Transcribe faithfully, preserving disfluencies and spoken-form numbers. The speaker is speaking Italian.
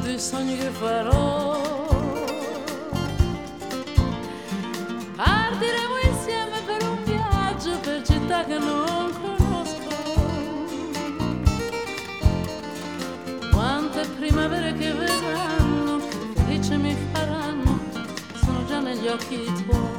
dei sogni che farò. Partiremo insieme per un viaggio per città che non conosco. Quante primavere che verranno, che felice mi faranno, sono già negli occhi tuoi.